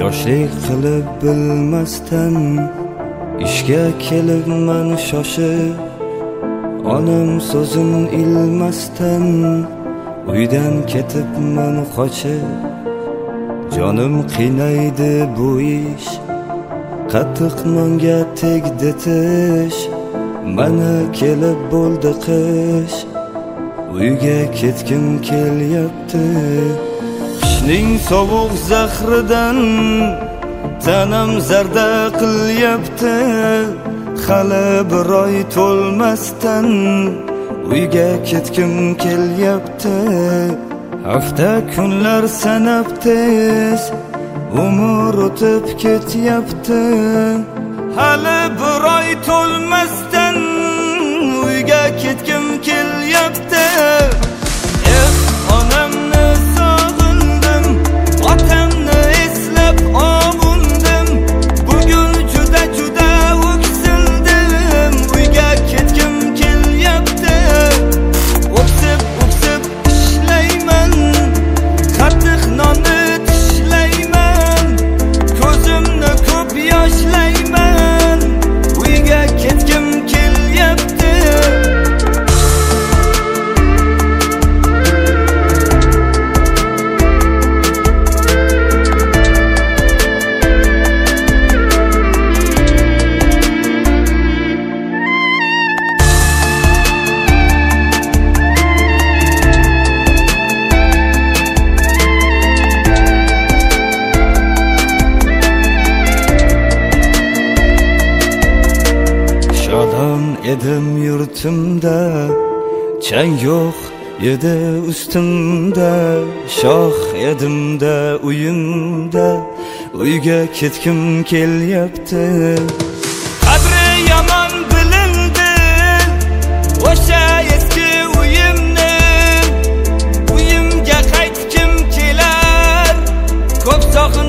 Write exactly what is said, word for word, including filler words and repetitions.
yoshlik qilib bilmasdan ishga kelibman shoshib, onam so'zin ilmasdan uydan ketibman qochib. Jonim qiynaydi bu ish, qattiq nonga tegdi tish. Mana kelib bo'ldi qish, uyga ketgim kelyapti. Qishning sovuq zahridan tanam zarda qilyapti. Hali bir oy to'lmasdan uyga ketgim kelyapti. Hafta kunlar sanab tez umr o'tib ketyapti. Hali bir oy to'lmasdan uyga ketgim kelyapti. Eh, onamni sog'indim, otamni eslab og'undim. Bugun juda juda o'ksildim, uyga ketgim kelyapti. O'ksib o'ksib ishlayman, qattiq nonni tishlayman, ko'zimni ko'p yoshlayman, uyga ketgim kelyapti. Shodon edim yurtimda, chang yo'q edi ustimda. Shoh edimda uyimda, uyga ketgim kelyapti. Qadri yomon bilindi o'sha eski uyimni. Uyimga qaytgim kelar, ko'p sog'in